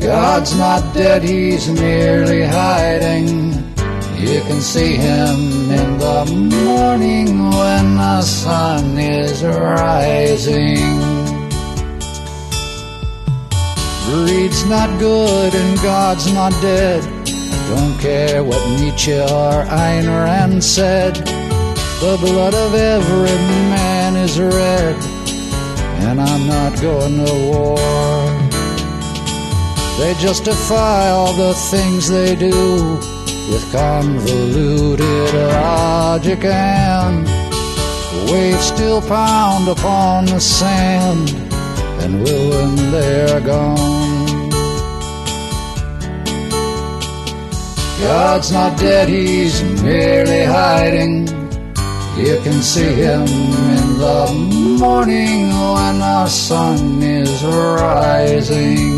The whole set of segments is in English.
God's not dead, he's merely hiding. You can see him in the morning when the sun is rising. Greed's not good and God's not dead. I don't care what Nietzsche or Ayn Rand said. The blood of every man is red, and I'm not going to war. They justify all the things they do with convoluted logic, and the waves still pound upon the sand and will when they're gone. God's not dead, he's merely hiding. You can see him in the morning when the sun is rising.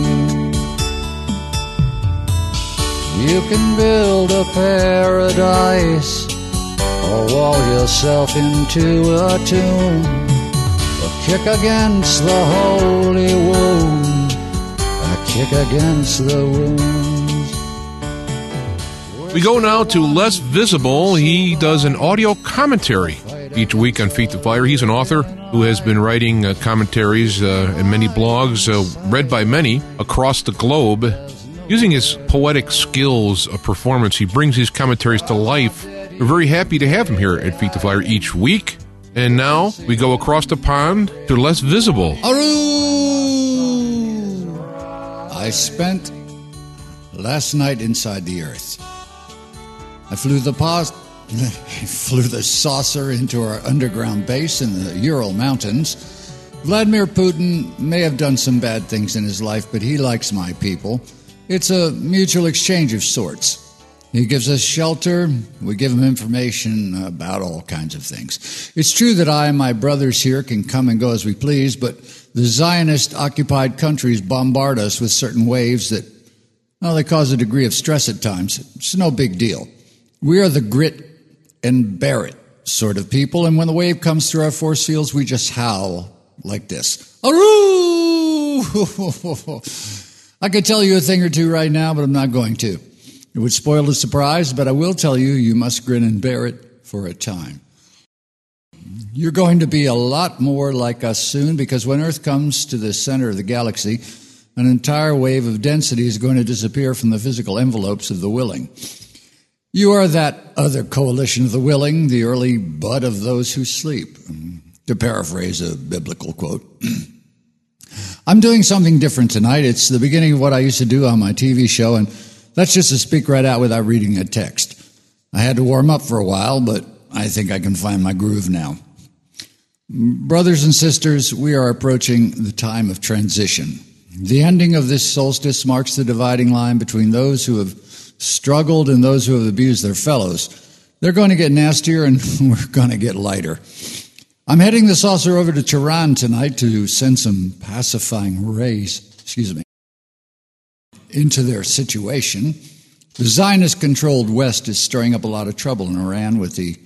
You can build a paradise or wall yourself into a tomb, or kick against the holy wound, or kick against the wounds. We go now to Les Visible. He does an audio commentary each week on Feet the Fire. He's an author who has been writing commentaries and many blogs read by many across the globe. Using his poetic skills of performance, he brings his commentaries to life. We're very happy to have him here at Feet the Fire each week. And now we go across the pond to Les Visible. Aru! I spent last night inside the earth. I flew the saucer into our underground base in the Ural Mountains. Vladimir Putin may have done some bad things in his life, but he likes my people. It's a mutual exchange of sorts. He gives us shelter. We give him information about all kinds of things. It's true that I and my brothers here can come and go as we please, but the Zionist-occupied countries bombard us with certain waves that, well, they cause a degree of stress at times. It's no big deal. We are the grit and bear it sort of people, and when the wave comes through our force fields, we just howl like this. Aroo! I could tell you a thing or two right now, but I'm not going to. It would spoil the surprise, but I will tell you, you must grin and bear it for a time. You're going to be a lot more like us soon, because when Earth comes to the center of the galaxy, an entire wave of density is going to disappear from the physical envelopes of the willing. You are that other coalition of the willing, the early bud of those who sleep, to paraphrase a biblical quote. I'm doing something different tonight. It's the beginning of what I used to do on my TV show, and that's just to speak right out without reading a text. I had to warm up for a while, but I think I can find my groove now. Brothers and sisters, we are approaching the time of transition. The ending of this solstice marks the dividing line between those who have struggled and those who have abused their fellows. They're going to get nastier, and we're going to get lighter. I'm heading the saucer over to Tehran tonight to send some pacifying rays, into their situation. The Zionist-controlled West is stirring up a lot of trouble in Iran with the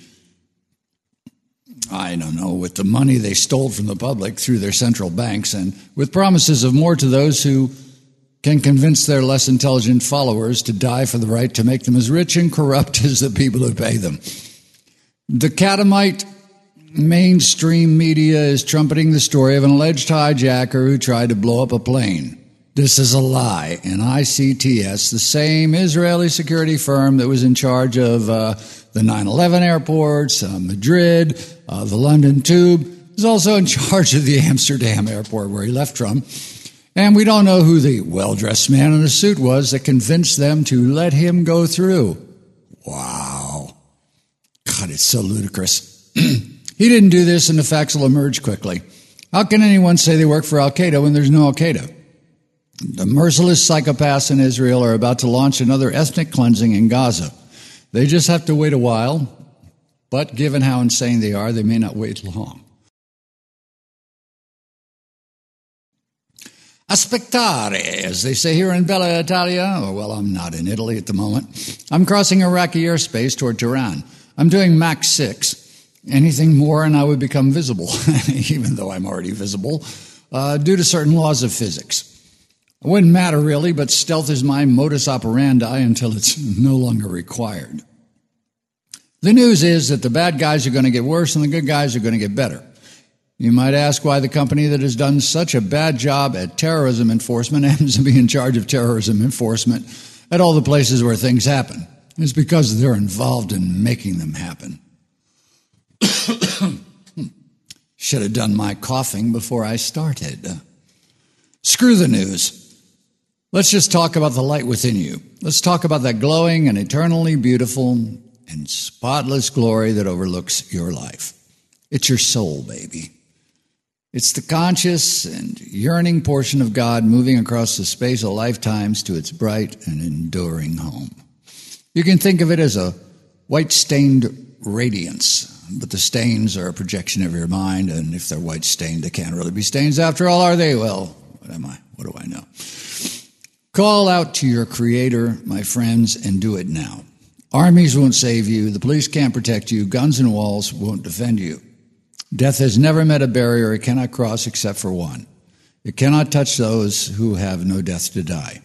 money they stole from the public through their central banks, and with promises of more to those who can convince their less intelligent followers to die for the right to make them as rich and corrupt as the people who pay them. The catamite mainstream media is trumpeting the story of an alleged hijacker who tried to blow up a plane. This is a lie, and ICTS, the same Israeli security firm that was in charge of the 9/11 airports, Madrid, the London Tube, is also in charge of the Amsterdam airport where he left from. And we don't know who the well-dressed man in a suit was that convinced them to let him go through. Wow. God, it's so ludicrous. He didn't do this, and the facts will emerge quickly. How can anyone say they work for Al-Qaeda when there's no Al-Qaeda? The merciless psychopaths in Israel are about to launch another ethnic cleansing in Gaza. They just have to wait a while, but given how insane they are, they may not wait long. Aspettare, as they say here in Bella Italia. Oh, well, I'm not in Italy at the moment. I'm crossing Iraqi airspace toward Tehran. I'm doing Mach 6. Anything more and I would become visible, even though I'm already visible, due to certain laws of physics. It wouldn't matter really, but stealth is my modus operandi until it's no longer required. The news is that the bad guys are going to get worse and the good guys are going to get better. You might ask why the company that has done such a bad job at terrorism enforcement happens to be in charge of terrorism enforcement at all the places where things happen. It's because they're involved in making them happen. Should have done my coughing before I started. Screw the news. Let's just talk about the light within you. Let's talk about that glowing and eternally beautiful and spotless glory that overlooks your life. It's your soul, baby. It's the conscious and yearning portion of God moving across the space of lifetimes to its bright and enduring home. You can think of it as a white-stained radiance, but the stains are a projection of your mind, and if they're white-stained, they can't really be stains after all, are they? Well, what am I? What do I know? Call out to your Creator, my friends, and do it now. Armies won't save you. The police can't protect you. Guns and walls won't defend you. Death has never met a barrier it cannot cross except for one. It cannot touch those who have no death to die.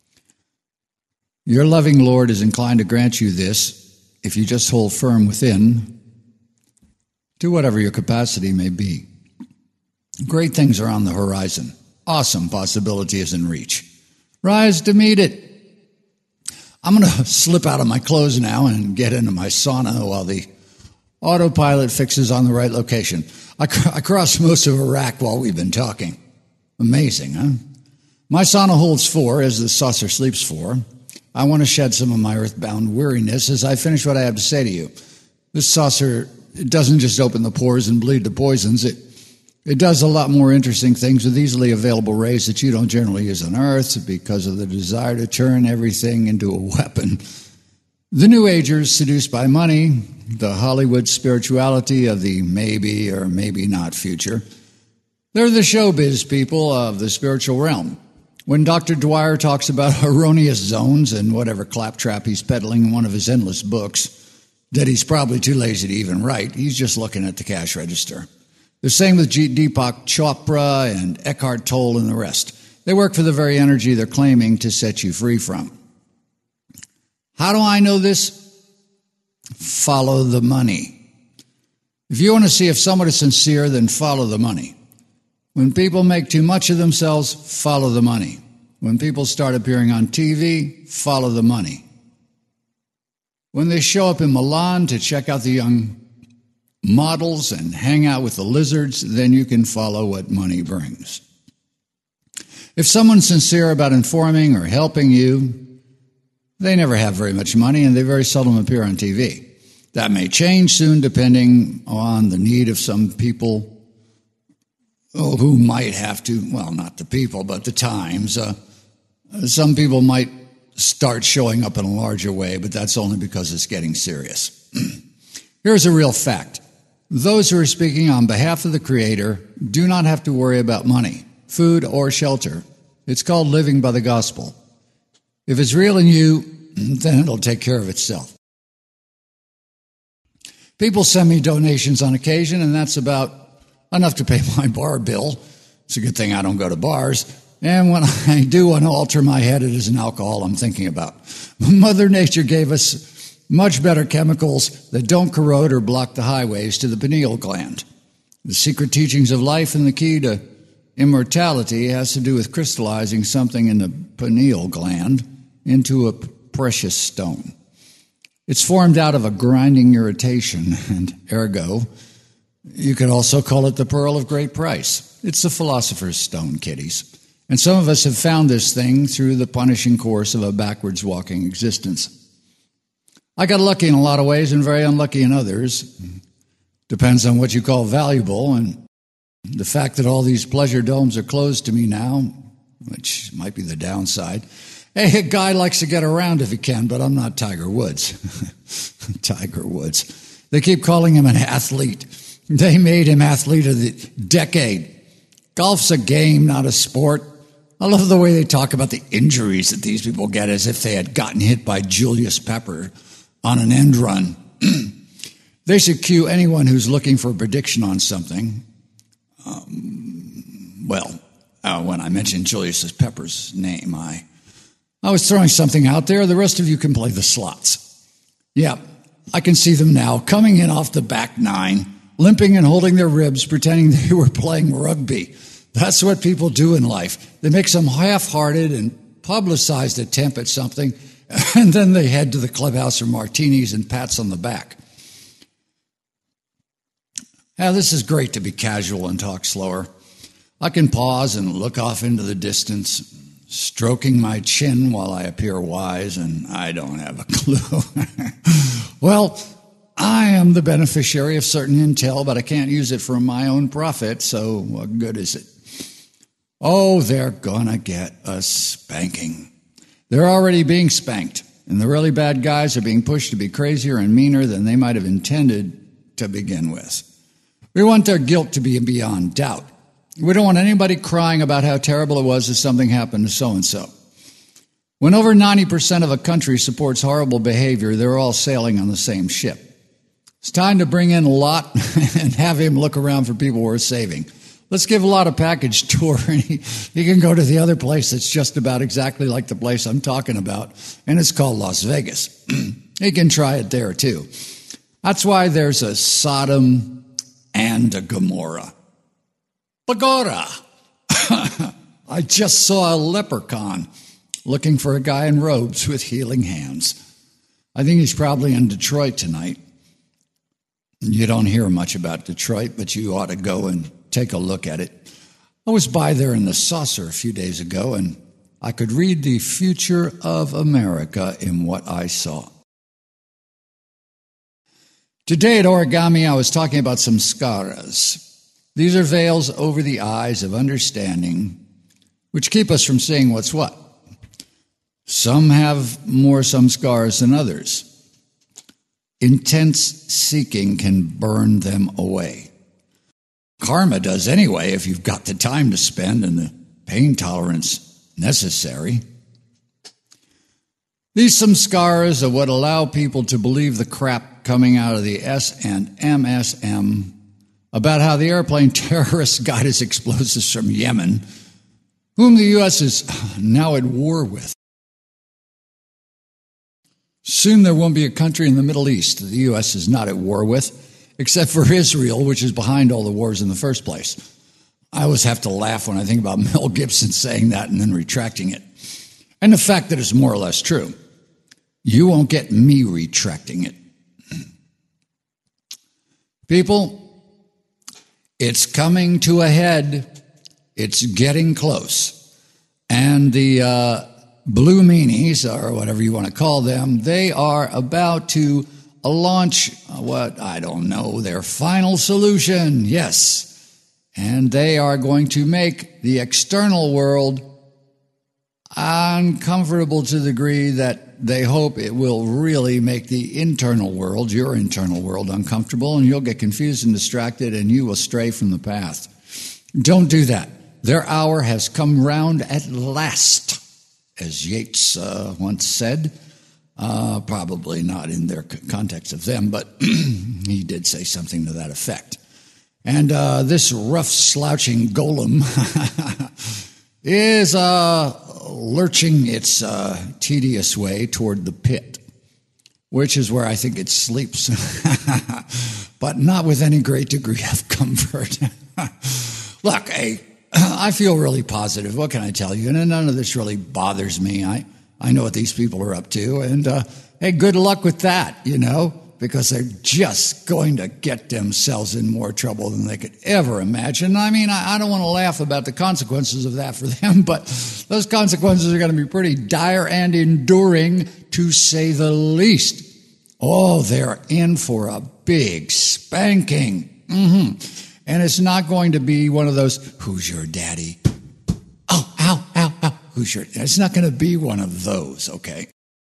Your loving Lord is inclined to grant you this if you just hold firm within to whatever your capacity may be. Great things are on the horizon. Awesome possibility is in reach. Rise to meet it. I'm going to slip out of my clothes now and get into my sauna while the autopilot fixes on the right location. I crossed most of Iraq while we've been talking. Amazing, huh? My sauna holds 4, as the saucer sleeps 4. I want to shed some of my earthbound weariness as I finish what I have to say to you. This saucer, it doesn't just open the pores and bleed the poisons. It does a lot more interesting things with easily available rays that you don't generally use on Earth because of the desire to turn everything into a weapon. The New Agers, seduced by money, the Hollywood spirituality of the maybe or maybe not future, they're the showbiz people of the spiritual realm. When Dr. Dwyer talks about erroneous zones and whatever claptrap he's peddling in one of his endless books that he's probably too lazy to even write, he's just looking at the cash register. The same with Deepak Chopra and Eckhart Tolle and the rest. They work for the very energy they're claiming to set you free from. How do I know this? Follow the money. If you want to see if someone is sincere, then follow the money. When people make too much of themselves, follow the money. When people start appearing on TV, follow the money. When they show up in Milan to check out the young models and hang out with the lizards, then you can follow what money brings. If someone's sincere about informing or helping you, they never have very much money and they very seldom appear on TV. That may change soon depending on the need of some people who might have to, well, not the people, but the times. Some people might start showing up in a larger way, but that's only because it's getting serious. Here's a real fact. Those who are speaking on behalf of the Creator do not have to worry about money, food, or shelter. It's called living by the gospel. If it's real in you, then it'll take care of itself. People send me donations on occasion, and that's about enough to pay my bar bill. It's a good thing I don't go to bars. And when I do want to alter my head, it isn't alcohol I'm thinking about. Mother Nature gave us much better chemicals that don't corrode or block the highways to the pineal gland. The secret teachings of life and the key to immortality has to do with crystallizing something in the pineal gland into a precious stone. It's formed out of a grinding irritation, and ergo, you could also call it the pearl of great price. It's the philosopher's stone, kiddies. And some of us have found this thing through the punishing course of a backwards walking existence. I got lucky in a lot of ways and very unlucky in others. Depends on what you call valuable, and the fact that all these pleasure domes are closed to me now, which might be the downside. Hey, a guy likes to get around if he can, but I'm not Tiger Woods. Tiger Woods. They keep calling him an athlete. They made him athlete of the decade. Golf's a game, not a sport. I love the way they talk about the injuries that these people get as if they had gotten hit by Julius Pepper on an end run. They should cue anyone who's looking for a prediction on something. when I mentioned Julius Pepper's name, I was throwing something out there. The rest of you can play the slots. Yeah, I can see them now, coming in off the back nine, limping and holding their ribs, pretending they were playing rugby. That's what people do in life. They make some half-hearted and publicized attempt at something, and then they head to the clubhouse for martinis and pats on the back. Now, this is great to be casual and talk slower. I can pause and look off into the distance, stroking my chin while I appear wise, and I don't have a clue. Well, I am the beneficiary of certain intel, but I can't use it for my own profit, so what good is it? Oh, they're gonna get a spanking. They're already being spanked, and the really bad guys are being pushed to be crazier and meaner than they might have intended to begin with. We want their guilt to be beyond doubt. We don't want anybody crying about how terrible it was if something happened to so-and-so. When over 90% of a country supports horrible behavior, they're all sailing on the same ship. It's time to bring in Lot and have him look around for people worth saving. Let's give Lot a package tour, and he can go to the other place that's just about exactly like the place I'm talking about, and it's called Las Vegas. He can try it there, too. That's why there's a Sodom and a Gomorrah. Bagora! I just saw a leprechaun looking for a guy in robes with healing hands. I think he's probably in Detroit tonight. You don't hear much about Detroit, but you ought to go and take a look at it. I was by there in the saucer a few days ago, and I could read the future of America in what I saw. Today at Origami, I was talking about some samskaras. These are veils over the eyes of understanding, which keep us from seeing what's what. Some have more samskaras than others. Intense seeking can burn them away. Karma does anyway if you've got the time to spend and the pain tolerance necessary. These samskaras are what allow people to believe the crap coming out of the S&MSM about how the airplane terrorists got his explosives from Yemen, whom the U.S. is now at war with. Soon there won't be a country in the Middle East that the U.S. is not at war with, except for Israel, which is behind all the wars in the first place. I always have to laugh when I think about Mel Gibson saying that and then retracting it. And the fact that it's more or less true. You won't get me retracting it. People, it's coming to a head. It's getting close. And the blue meanies, or whatever you want to call them, they are about to launch their final solution. Yes. And they are going to make the external world uncomfortable to the degree that they hope it will really make the internal world, your internal world, uncomfortable, and you'll get confused and distracted, and you will stray from the path. Don't do that. Their hour has come round at last, as Yeats once said. Probably not in their context of them, but he did say something to that effect. And this rough, slouching golem is lurching its tedious way toward the pit, which is where I think it sleeps, but not with any great degree of comfort. Look, I feel really positive. What can I tell you? And none of this really bothers me. I know what these people are up to, and hey, good luck with that, because they're just going to get themselves in more trouble than they could ever imagine. I mean, I don't want to laugh about the consequences of that for them, but those consequences are going to be pretty dire and enduring, to say the least. Oh, they're in for a big spanking. And it's not going to be one of those, who's your daddy? Oh, ow, ow, ow. It's not going to be one of those, okay?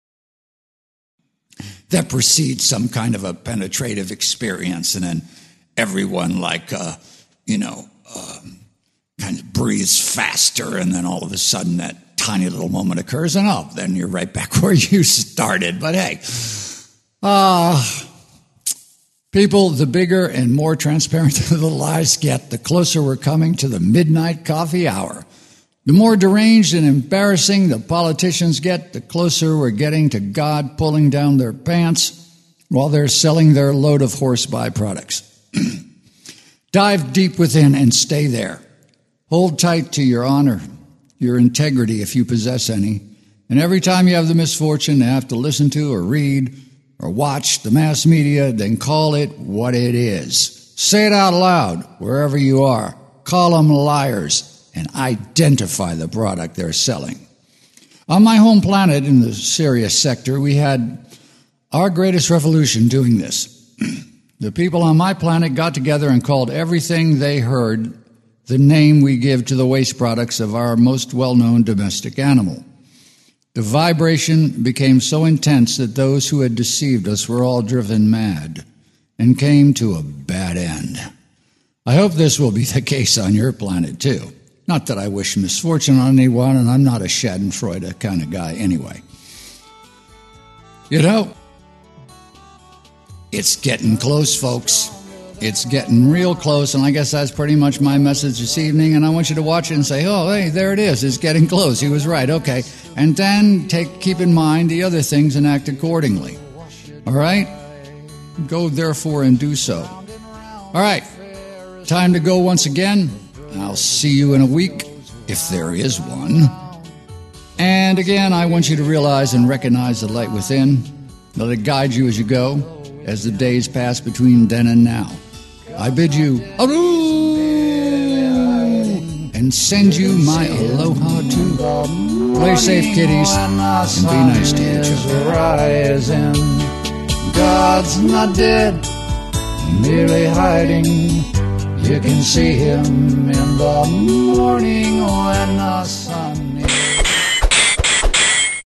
That precedes some kind of a penetrative experience, and then everyone kind of breathes faster, and then all of a sudden that tiny little moment occurs, and then you're right back where you started. But hey, people, the bigger and more transparent the lies get, the closer we're coming to the midnight coffee hour. The more deranged and embarrassing the politicians get, the closer we're getting to God pulling down their pants while they're selling their load of horse byproducts. Dive deep within and stay there. Hold tight to your honor, your integrity if you possess any, and every time you have the misfortune to have to listen to or read or watch the mass media, then call it what it is. Say it out loud wherever you are. Call them liars and identify the product they're selling. On my home planet in the Sirius sector, we had our greatest revolution doing this. The people on my planet got together and called everything they heard the name we give to the waste products of our most well-known domestic animal. The vibration became so intense that those who had deceived us were all driven mad and came to a bad end. I hope this will be the case on your planet, too. Not that I wish misfortune on anyone, and I'm not a Schadenfreude kind of guy anyway. You know, it's getting close, folks. It's getting real close, and I guess that's pretty much my message this evening, and I want you to watch it and say, oh, hey, there it is. It's getting close. He was right. Okay. And then keep in mind the other things and act accordingly. All right? Go, therefore, and do so. All right. Time to go once again. I'll see you in a week, if there is one. And again, I want you to realize and recognize the light within. Let it guide you as you go, as the days pass between then and now. I bid you aroo, and send you my aloha too. Play safe, kiddies, and be nice to each other. God's not dead, merely hiding. You can see him in the morning when the sun